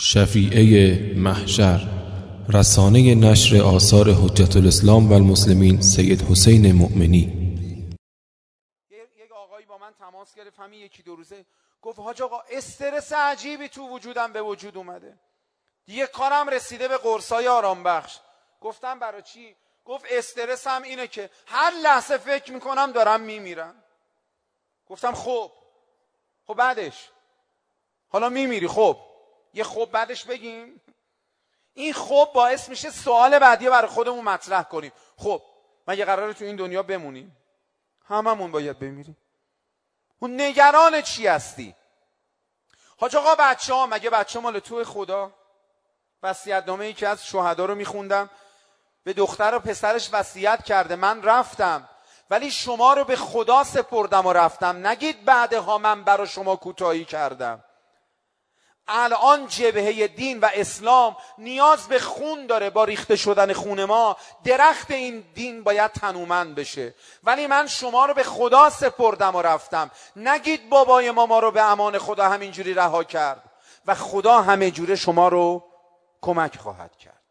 شفیعه محشر، رسانه نشر آثار حجت الاسلام و المسلمین سید حسین مؤمنی. یک آقایی با من تماس گرفت همین یکی دو روزه، گفت حاج آقا استرس عجیبی تو وجودم به وجود اومده، دیگه کارم رسیده به قرصای آرام بخش. گفتم برای چی؟ گفت استرس هم اینه که هر لحظه فکر میکنم دارم میمیرم. گفتم خب بعدش؟ حالا میمیری، خب یه خب بعدش بگیم؟ این خب باعث میشه سوال بعدی برای خودمون مطرح کنیم. خب مگه قراره تو این دنیا بمونیم؟ هممون باید بمیریم. اون نگران چی هستی؟ حاج آقا بچه‌ها، مگه بچه مال تو خدا؟ وصیت‌نامه ای که از شهدا رو میخوندم، به دختر و پسرش وصیت کرده، من رفتم ولی شما رو به خدا سپردم و رفتم، نگید بعدها من برای شما کوتاهی کردم. الان جبهه دین و اسلام نیاز به خون داره. با ریخته شدن خون ما درخت این دین باید تنومند بشه، ولی من شما رو به خدا سپردم و رفتم، نگید بابای ما رو به امان خدا همینجوری رها کرد و خدا همه جوره شما رو کمک خواهد کرد،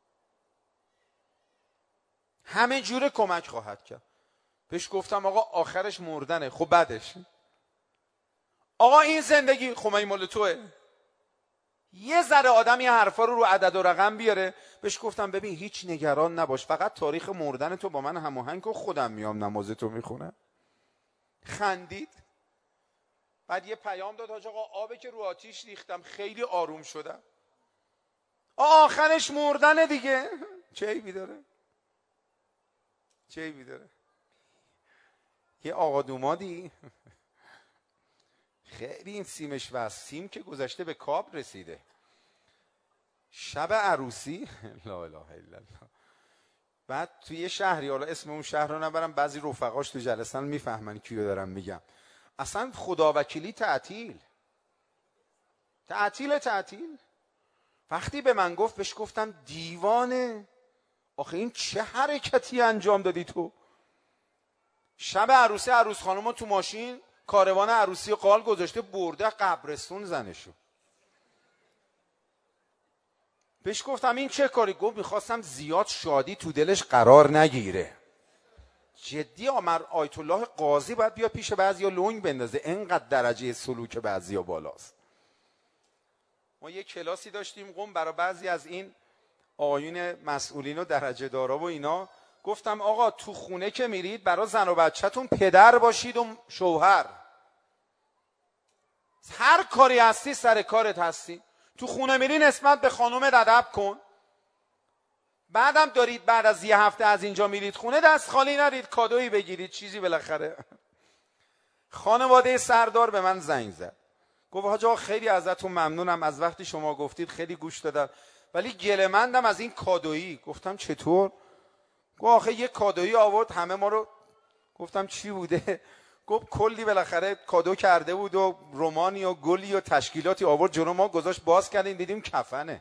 همه جوره کمک خواهد کرد. بهش گفتم آقا آخرش مردنه، خب بعدش؟ آقا این زندگی خب این مال توه. یه ذره آدم این حرفا رو عدد و رقم بیاره. بهش گفتم ببین هیچ نگران نباش، فقط تاریخ مردن تو با من هماهنگ کن، خودم میام نماز تو میخونم. خندید. بعد یه پیام داد، حاج آقا آبه که رو آتیش ریختم خیلی آروم شدم. آخرش مردن دیگه. چه عیبی داره؟ چه عیبی داره؟ یه آقا دومادی خیلی این سیمش وست، سیم که گذشته به کاب رسیده، شب عروسی لا اله الا الله. بعد توی یه شهری، حالا اسم اون شهر رو نبرم، بعضی رفقاش تو جلسن میفهمن کیو دارم میگم، اصلا خداوکیلی تعطیل. وقتی به من گفت، بهش گفتم دیوانه، آخه این چه حرکتی انجام دادی تو؟ شب عروسی عروس خانومو تو ماشین کاروان عروسی قال گذاشته برده قبرستون زنشو. بهش گفتم این چه کاری؟ گفت میخواستم زیاد شادی تو دلش قرار نگیره. جدی آمر آیت الله قاضی باید بیا پیش بعضیا لنگ بندازه، اینقدر درجه سلوک بعضیا بالاست. ما یه کلاسی داشتیم قم برای بعضی از این آقایون مسئولین و درجه دارا و اینا، گفتم آقا تو خونه که میرید برای زن و بچه‌تون پدر باشید و شوهر. هر کاری هستی سر کارت هستی. تو خونه میری نسبت به خانومت ادب کن. بعدم دارید بعد از یه هفته از اینجا میرید خونه، دست خالی نرید، کادویی بگیرید، چیزی بالاخره. خانواده سردار به من زنگ زد، گفت حاج آقا خیلی ازتون ممنونم، از وقتی شما گفتید خیلی گوش دادم، ولی گله‌مندم از این کادویی. گفتم چطور؟ گفت آخه یه کادویی آورد همه ما رو. گفتم چی بوده؟ گفت کلی بالاخره کادو کرده بود و رومانی و گلی و تشکیلاتی آورد جلو ما گذاشت، باز کردیم دیدیم کفنه.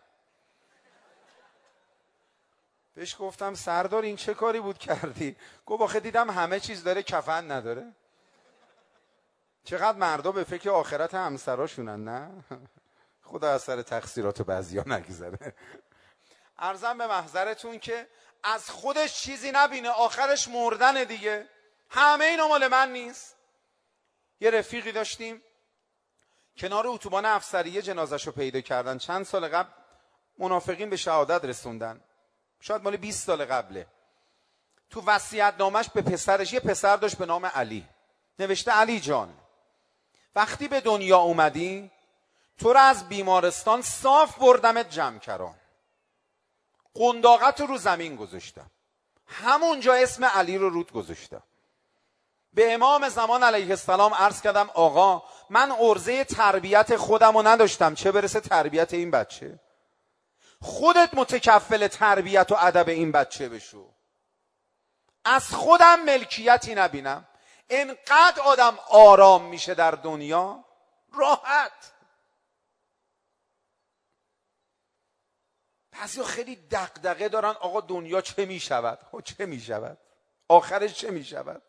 بهش گفتم سردار این چه کاری بود کردی؟ گفت آخه دیدم همه چیز داره کفن نداره. چقدر مردا به فکر آخرت همسراشونن، نه؟ خدا از سر تقصیرات بعضیا نگذره. عرضم به محضرتون که از خودش چیزی نبینه، آخرش مردن دیگه. همه اینا مال من نیست. یه رفیقی داشتیم کنار اتوبان افسریه جنازه‌شو پیدا کردن، چند سال قبل منافقین به شهادت رسوندن، شاید مال 20 سال قبله. تو وصیت‌نامش به پسرش، یه پسر داشت به نام علی، نوشته علی جان وقتی به دنیا اومدی تو رو از بیمارستان صاف بردمت جمکران، قنداقت رو زمین گذاشتم، همونجا اسم علی رو رود گذاشتم. به امام زمان علیه السلام عرض کردم آقا من عرضه تربیت خودم رو نداشتم، چه برسه تربیت این بچه؟ خودت متکفل تربیت و ادب این بچه بشو. از خودم ملکیتی نبینم. انقدر آدم آرام میشه در دنیا، راحت. بعضیا خیلی دغدغه دارن آقا دنیا چه میشود؟ چه میشود؟ آخرش چه میشود؟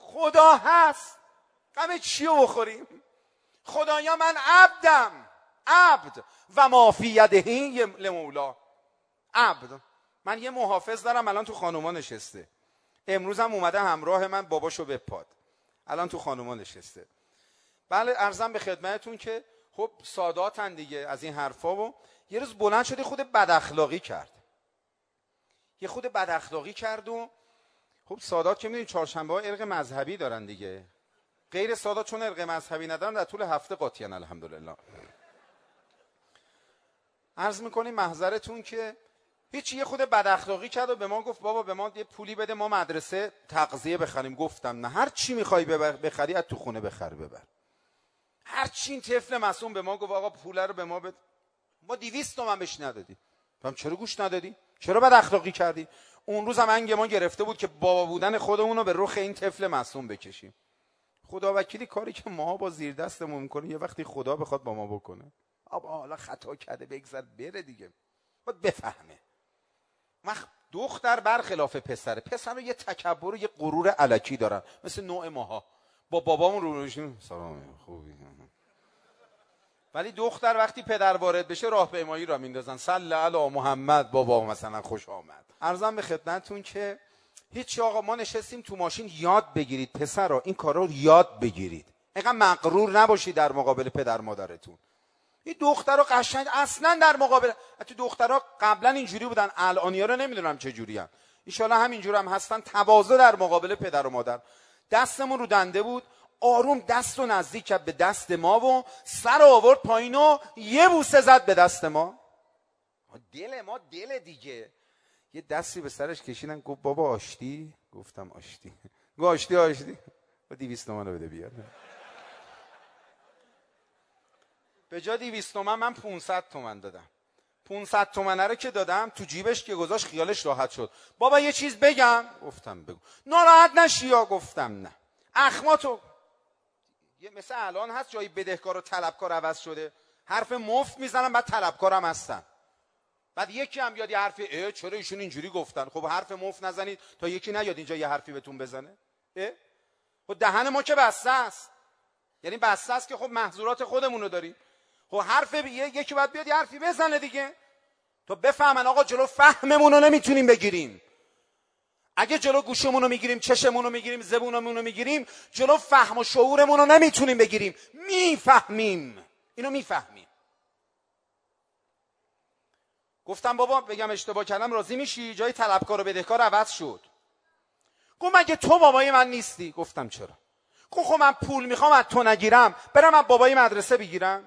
خدا هست، غم چیو بخوریم؟ خدایا من عبد و ما فی یده لمولا. عبد، من یه محافظ دارم الان تو خانوما نشسته، امروز هم اومده همراه من، باباشو بپاد، الان تو خانوما نشسته. بله عرضم به خدمتتون که خب ساداتن دیگه از این حرفا. و یه روز بلند شده خود بد اخلاقی کرد، یه خود بد اخلاقی کرد. و خب سادات که میدونید چهارشنبه ها ارق مذهبی دارن دیگه، غیر سادات چون ارق مذهبی ندارن در طول هفته قاطیان الحمدلله. عرض میکنیم محضرتون که هیچ، یه خود بد اخلاقی کرد و به ما گفت بابا به ما یه پولی بده ما مدرسه تغذیه بخریم. گفتم نه، هر چی میخوای بخری از تو خونه بخر ببر. هر چی این طفل معصوم به ما گفت آقا پول رو به ما بده، ما 200 تومن بهش ندادیم. گفتم چرا گوش ندادی؟ چرا بد اخلاقی کردی؟ اون روز هم انگمان گرفته بود که بابا بودن خودمون رو به رخ این طفل معصوم بکشیم. خدا وکیلی کاری که ما با زیر دستمون میکنیم یه وقتی خدا بخواد با ما بکنه. آبا حالا خطا کرده بگذر بره دیگه، باید بفهمه. وقت دختر برخلاف پسره، پسر رو یه تکبر و یه غرور الکی دارن مثل نوع ماها، با بابامون رو نشیم سلام خوبی، ولی دختر وقتی پدر وارد بشه راهپیمایی را میندازن، صلی علی محمد بابا مثلا خوش آمد. عرضم به خدمتتون که هیچ آقا ما نشستیم تو ماشین، یاد بگیرید پسرا این کارا رو یاد بگیرید، اینقدر مغرور نباشید در مقابل پدر مادرتون. این دخترها قشنگ اصلا در مقابل، تو دخترها قبلا اینجوری بودن، الانیا رو نمیدونم چه جوریان، ان شاءالله همینجور هم هستن. تواضع در مقابل پدر و مادر. دستمون رو دنده بود، آروم دست رو نزدیک کرد به دست ما و سر آورد پایین و یه بوسه زد به دست ما. دل ما دل دیگه. یه دستی به سرش کشیدن، گفت بابا آشتی؟ گفتم آشتی. گفت آشتی با 200 تومن رو بده بیار. به جا 200 تومن من 500 تومن دادم. 500 تومنه رو که دادم تو جیبش که گذاشت خیالش راحت شد. بابا یه چیز بگم؟ گفتم بگو. ناراحت نشی یا؟ گفتم نه. اخماتو یه مثل الان هست جایی بدهکار و طلبکار عوض شده، حرف مفت میزنن بعد طلبکارم هستن. بعد یکی هم یاد یه حرفی چرا ایشون اینجوری گفتن؟ خب حرف مفت نزنید تا یکی نیاد اینجا یه حرفی بهتون بزنه. خب دهن ما که بسته است، یعنی بسته است که خب محظورات خودمون رو داریم. خب حرف یکی باید بیاد یه حرفی بزنه دیگه تا بفهمن آقا جلو فهممون رو نمیتونیم بگیریم. اگه جلو گوشمون رو میگیریم، چشمون رو میگیریم، زبونمون رو میگیریم، جلو فهم و شعورمون رو نمیتونیم بگیریم. میفهمیم، اینو میفهمیم. گفتم بابا بگم اشتباه کردم راضی میشی؟ جای طلبکار و بدهکار عوض شد. گفت مگه تو بابای من نیستی؟ گفتم چرا؟ گفت خب من پول میخوام از تو نگیرم برم از بابای مدرسه بگیرم؟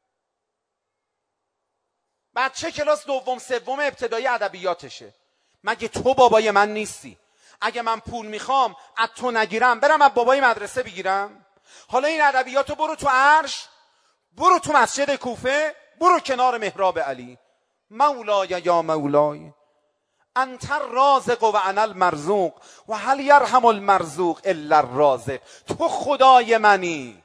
بچه کلاس دوم سوم ابتدایی ادبیاتشه. مگه تو بابای من نیستی؟ اگه من پول میخوام از تو نگیرم برم از بابای مدرسه بگیرم؟ حالا این ادبیاتو برو تو عرش، برو تو مسجد کوفه، برو کنار محراب علی. مولای یا مولای انت الرازق و انا المرزوق و هل یرحم المرزوق الا الرازق. تو خدای منی.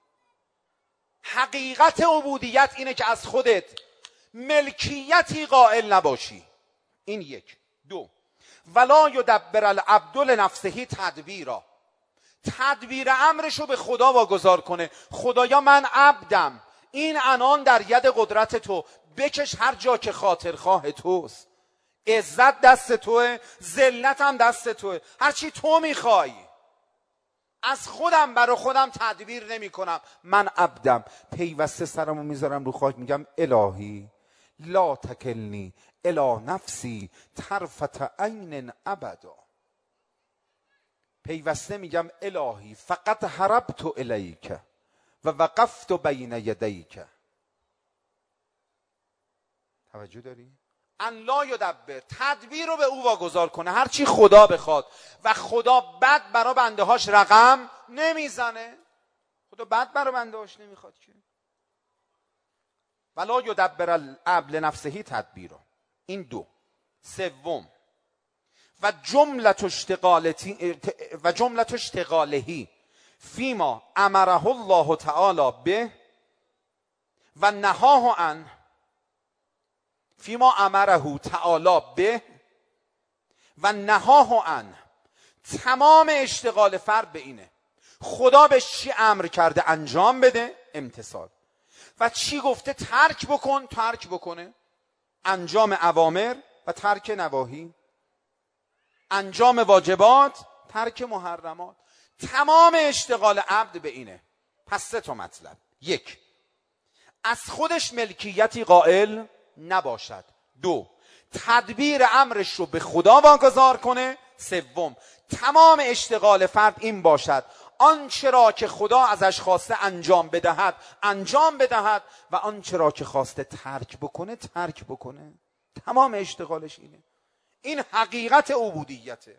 حقیقت عبودیت اینه که از خودت ملکیتی قائل نباشی. این یک. دو، ولا یدبر العبد لنفسه تدبیرا. تدبیر امرشو به خدا واگذار کنه. خدایا من عبدم، این عنان در ید قدرت تو، بکش هر جا که خاطرخواه توست. عزت دست توه، ذلت هم دست توه، هرچی تو میخوای. از خودم برای خودم تدبیر نمی کنم، من عبدم. پیوسته سرمو میذارم رو خاک، میگم الهی لا تکلنی الی نفسی طرفة عین ابدا. پیوسته میگم الهی فقط هربت الیک و وقفت بین یدیک. توجه داری؟ ان لا یدبر، تدبیر رو به او واگذار کنه هرچی خدا بخواد. و خدا بد برای بنده هاش رقم نمیزنه. خدا بد برای بنده هاش نمیخواد که. ولا یدبر العبد لنفسه تدبیرا. این دو. سوم، و جملت اشتغالهی فیما امره الله تعالی به و نهاه عن. فیما امره تعالی به و نهاه عن. تمام اشتغال فرد به اینه خدا به چی امر کرده انجام بده، امتثال. و چی گفته ترک بکن ترک بکنه. انجام اوامر و ترک نواهی، انجام واجبات ترک محرمات. تمام اشتغال عبد به اینه. پس 3 مطلب: 1، از خودش ملکیتی قائل نباشد. 2، تدبیر امرش رو به خدا واگذار کنه. 3، تمام اشتغال فرد این باشد آنچه را که خدا ازش خواسته انجام بدهد و آنچه را که خواسته ترک بکنه. تمام اشتغالش اینه. این حقیقت عبودیته.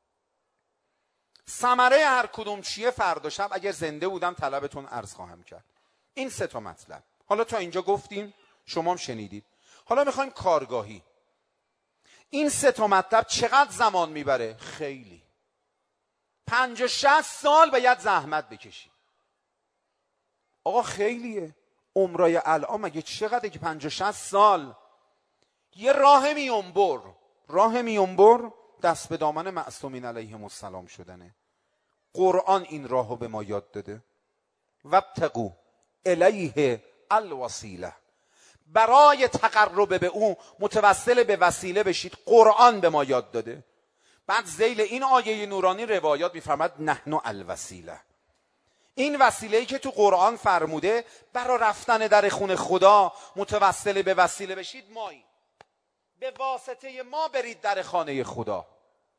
ثمره هر کدوم چیه فردا شب اگر زنده بودم طلبتون عرض خواهم کرد. این 3 مطلب. حالا تا اینجا گفتیم، شما هم شنیدید. حالا میخوایم کارگاهی. این 3 مطلب چقدر زمان میبره؟ خیلی. 50-60 سال باید زحمت بکشی. آقا خیلیه. عمرای الان مگه چقدره که 50-60 سال؟ یه راه میونبر دست به دامن معصومین علیهم السلام شدنه. قرآن این راهو به ما یاد داده. وابتغوا الیه الوسیله، برای تقرب به او متوسل به وسیله بشید. قرآن به ما یاد داده. بعد ذیل این آیه نورانی روایات میفرماد نحن الوسیله. این وسیله‌ای که تو قرآن فرموده برای رفتن در خونه خدا متوسل به وسیله بشید، مایی. به واسطه ما برید در خانه خدا.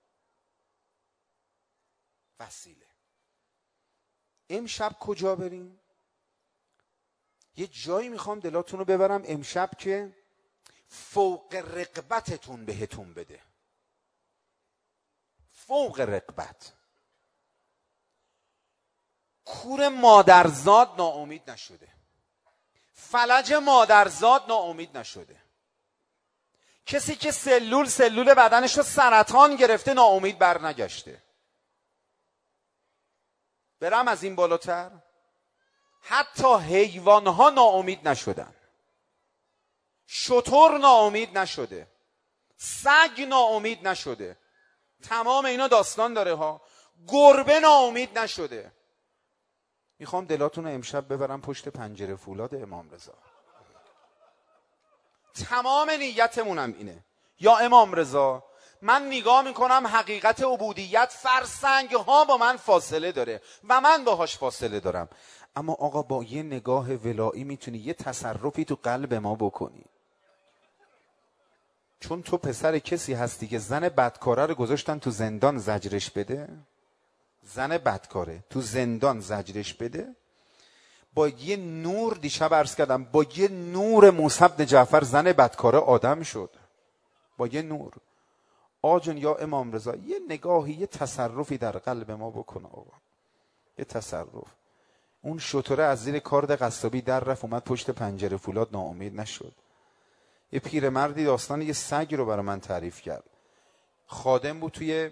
وسیله. امشب کجا بریم؟ یه جایی میخوام دلاتون رو ببرم امشب که فوق رغبتتون بهتون بده. فوق رغبت. کور مادرزاد ناامید نشده، فلج مادرزاد ناامید نشده، کسی که سلول بدنش رو سرطان گرفته ناامید برنگشته. برم از این بالاتر؟ حتی حیوانها ناامید نشدن. شتر ناامید نشده، سگ ناامید نشده. تمام اینا داستان داره ها. گربه ناامید نشده. میخوام دلاتون رو امشب ببرم پشت پنجره فولاد امام رضا. تمام نیتمونم اینه. یا امام رضا، من نگاه میکنم حقیقت عبودیت فرسنگ ها با من فاصله داره و من باهاش فاصله دارم، اما آقا با یه نگاه ولایی میتونی یه تصرفی تو قلب ما بکنی. چون تو پسر کسی هستی که زن بدکاره رو گذاشتن تو زندان زجرش بده. زن بدکاره تو زندان زجرش بده. با یه نور، دیشب عرض کردم، با یه نور موسی بن جعفر زن بدکاره آدم شد. با یه نور. آجون یا امام رضا یه نگاهی، یه تصرفی در قلب ما بکن آقا. یه تصرف. اون شتره از زیر کارد قصابی در رفت اومد پشت پنجره فولاد ناامید نشد. یه پیرمردی داستان یه سگ رو برای من تعریف کرد. خادم بود توی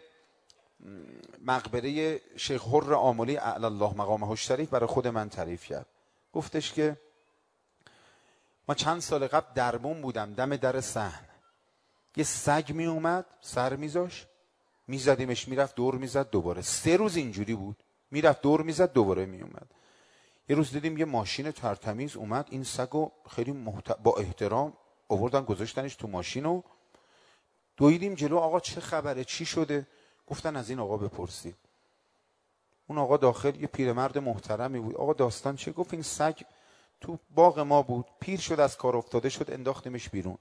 مقبره شیخ حر آملی اعلی الله مقامه الشریف، برای خود من تعریف کرد. گفتش که ما چند سال قبل دربون بودم، دم در صحن یه سگ می اومد سر میذاش، میزدیمش، میرفت دور میزد دوباره. 3 روز اینجوری بود، میرفت دور میزد دوباره میومد. یه روز دیدیم یه ماشین ترتمیز اومد، این سگو خیلی با احترام آوردن گذاشتنش تو ماشین و دویدیم جلو. آقا چه خبره، چی شده؟ گفتن از این آقا بپرسید. اون آقا داخل یه پیرمرد محترمی بود. آقا داستان چه؟ گفت این سگ تو باغ ما بود، پیر شد، از کار افتاده شد، انداختیمش بیرون.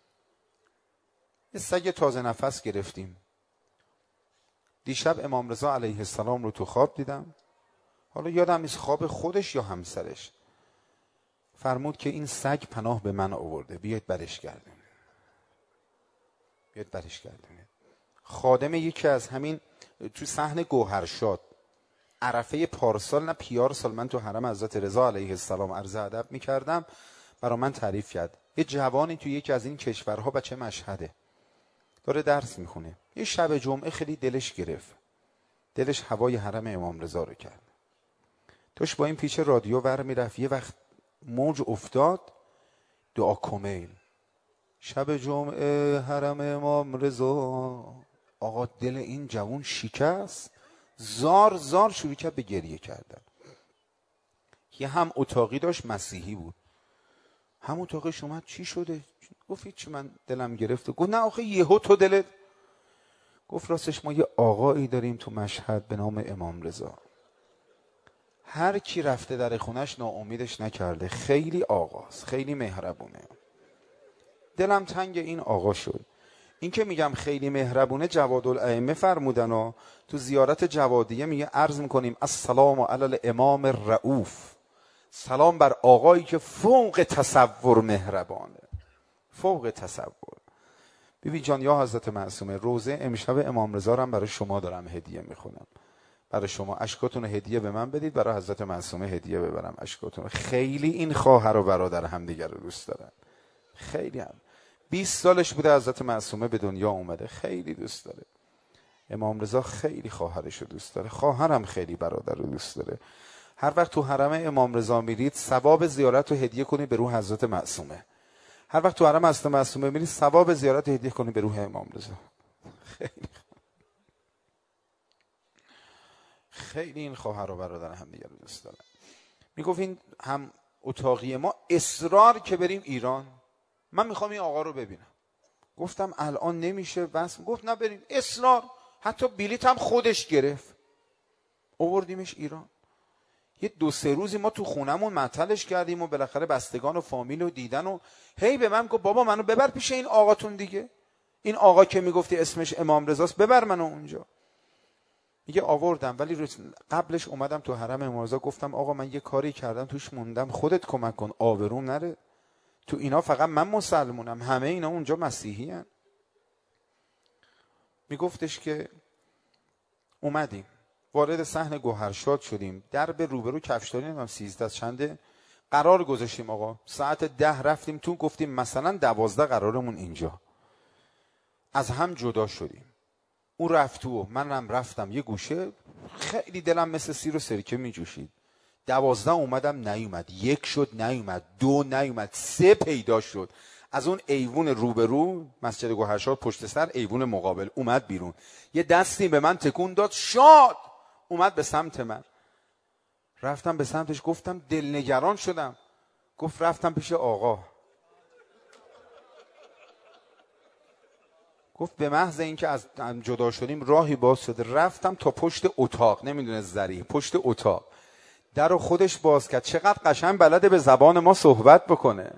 یه سگ تازه نفس گرفتیم. دیشب امام رضا علیه السلام رو تو خواب دیدم. حالا یادم نیست خواب خودش یا همسرش. فرمود که این سگ پناه به من آورده، بیاید برش گردونید. بیاید برش گردونید. خادم یکی از همین تو صحن گوهرشاد عرفه پارسال، نه پیار سال، من تو حرم حضرت رضا علیه السلام عرض ادب میکردم، برای من تعریف کرد. یه جوانی تو یکی از این کشورها، بچه مشهده، داره درس میخونه. یه شب جمعه خیلی دلش گرفت، دلش هوای حرم امام رضا رو کرد. توش با این پیچ رادیو ور میرفت. یه وقت موج افتاد، دعا کمیل، شب جمعه حرم امام رضا. آقا دل این جوان شکست، زار زار شروع کرد به گریه کردن. یه هم اتاقی داشت مسیحی بود، همون تاقش اومد چی شده؟ گفت هیچ، من دلم گرفته. گفت نه آخه یهو تو دلت. گفت راستش ما یه آقایی داریم تو مشهد به نام امام رضا، هر کی رفته در خونش ناامیدش نکرده، خیلی آقاست، خیلی مهربونه. دلم تنگ این آقا شد. این که میگم خیلی مهربونه جوادالائمه فرمودن و تو زیارت جوادیه میگه عرض میکنیم السلام علی الامام الرؤوف، سلام بر آقایی که فوق تصور مهربانه، فوق تصور. بیبی جان یا حضرت معصومه، روزه امشب امام رضا رو هم برای شما دارم هدیه میخونم، برای شما اشکاتون هدیه به من بدید، برای حضرت معصومه هدیه ببرم اشکاتون. خیلی این خواهر و برادر همدیگه رو دوست دارن، خیلی هم 20 سالش بوده حضرت معصومه به دنیا اومده، خیلی دوست داره. امام رضا خیلی خواهرش رو دوست داره، خواهرم خیلی برادر رو دوست داره. هر وقت تو حرم امام رضا میرید ثواب زیارت رو هدیه کنید به روح حضرت معصومه. هر وقت تو حرم حضرت معصومه میرید ثواب زیارت رو هدیه کنید به روح امام رضا. خیلی این خواهر و برادر هم دیگه رو دوست دارن. میگفت این هم اتاقی ما اصرار که بریم ایران، من میخوام این آقا رو ببینم. گفتم الان نمیشه بس. گفت نه بریم، اصرار. حتی بلیط هم خودش گرفت، آوردیمش ایران. یه 2-3 روزی ما تو خونمون معطلش کردیم و بالاخره بستگان و فامیل رو دیدن و هی به من گفت بابا منو ببر پیش این آقاتون دیگه، این آقا که میگفتی اسمش امام رضاست ببر منو اونجا. میگه آوردم، ولی قبلش اومدم تو حرم امام رضا گفتم آقا من یه کاری کردم توش موندم، خودت کمک کن آبروم نره، تو اینا فقط من مسلمونم، همه اینا اونجا مسیحی هن. میگفتش که اومدیم وارد صحن گوهرشاد شدیم، در به روبرو کفشداری نمیدونم 13 چنده قرار گذاشتیم آقا، ساعت 10 رفتیم تو، گفتیم مثلا 12 قرارمون اینجا. از هم جدا شدیم، اون رفت تو منم رفتم یه گوشه، خیلی دلم مثل سیر و سرکه میجوشید. 12 اومدم نیومد، 1 شد نیومد، 2 نیومد، 3 پیدا شد. از اون ایوون روبرو مسجد گوهرشاد پشت سر ایوون مقابل اومد بیرون، یه دستی به من تکون داد، شاد اومد به سمت من. رفتم به سمتش، گفتم دلنگران شدم. گفت رفتم پیش آقا. گفت به محض اینکه از جدا شدیم راهی باز شد، رفتم تا پشت اتاق، نمیدونه ذریع پشت اتاق، در رو خودش باز کرد. چقدر قشنگ بلده به زبان ما صحبت بکنه.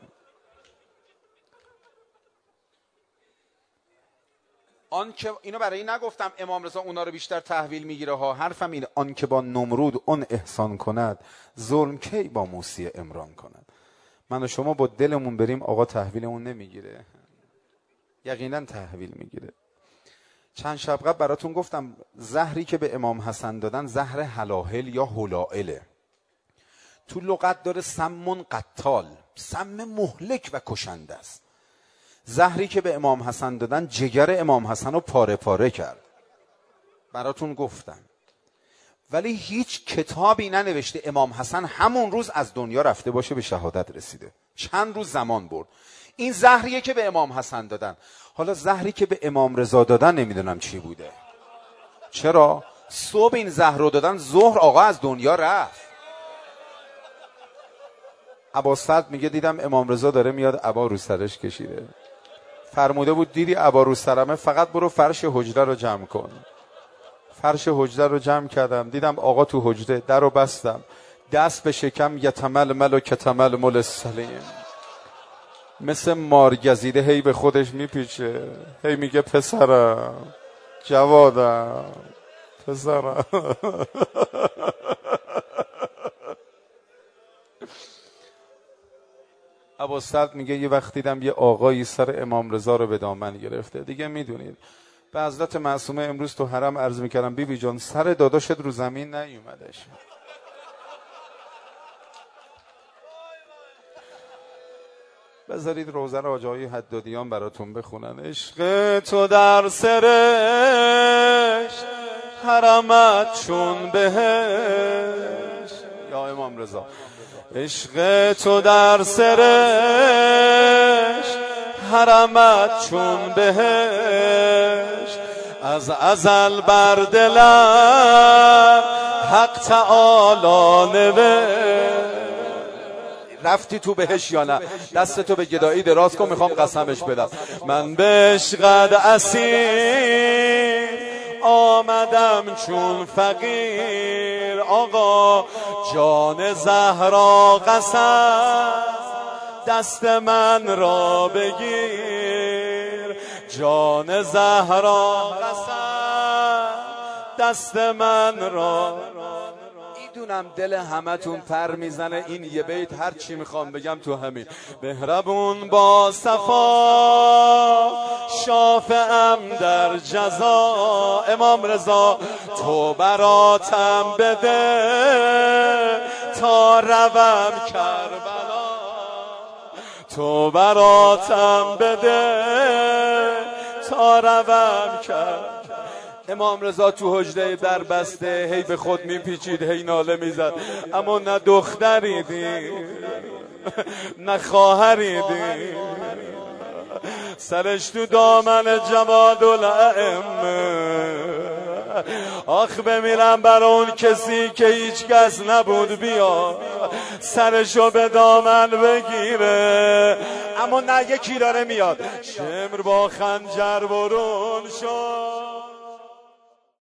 آن که اینو برای این نگفتم امام رضا اونا رو بیشتر تحویل میگیره ها، حرفم اینه آن که با نمرود اون احسان کند، ظلم کی با موسی عمران کند. من و شما با دلمون بریم آقا تحویلمون نمیگیره، یقینا تحویل میگیره. چند شب قبل براتون گفتم زهری که به امام حسن دادن زهر هلاهل یا هلائله. تو لغت داره سم قتال، سم مهلک و کشنده است. زهری که به امام حسن دادن جگر امام حسن رو پاره پاره کرد، براتون گفتم. ولی هیچ کتابی ننوشته امام حسن همون روز از دنیا رفته باشه به شهادت رسیده، چند روز زمان برد. این زهریه که به امام حسن دادن. حالا زهری که به امام رضا دادن نمیدونم چی بوده. چرا؟ صبح این زهر رو دادن، ظهر آقا از دنیا رفت. عباس‌فضل میگه دیدم امام رضا داره میاد، عبا رو سرش کشیده. فرموده بود دیدی عبا رو سرمه، فقط برو فرش حجره رو جمع کن. فرش حجره رو جمع کردم، دیدم آقا تو حجره، در رو بستم، دست به شکم یتململ و کتململ السلیم، مثل مارگزیده هی به خودش میپیچه، هی میگه پسرم، جوادم، پسرم. عباس‌فضل میگه یه وقت دیدم یه آقایی سر امام رضا رو به دامن گرفته. دیگه میدونید به حضرت معصومه امروز تو حرم عرض میکردم بیبی جان سر داداشت رو زمین نیومدش. بذارید روزه رو آجای حدادیان براتون بخونن. عشق تو در سرش حرمت چون بهش، یا امام رضا. عشق تو در سرش حرمت چون بهش، از ازل بر دلم حق تعالی نوشت. رفتی تو بهش یا نه؟ دستتو به گدایی دراز کن، میخوام قسمش بدم. من به عشقت اسیر آمدم چون فقیر، آقا جان زهرا قسم دست من را بگیر، جان زهرا قسم دست من را. میدونم دل همتون پر میزنه این یه بیت هر چی میخوام بگم تو همین. مهربون با صفا شافعم در جزا، امام رضا تو براتم بده تا روم کربلا، تو براتم بده تا روم کربلا. امام رضا تو حجره در بسته هی به خود میپیچید، هی ناله میزد، اما نه دختری دید نه خواهری دید، سرش تو دامن جواد الائمه. آخ بمیرم بر اون کسی که هیچ کس نبود بیا سرشو به دامن بگیره، اما نه یکی داره میاد، شمر با خنجر برون شد.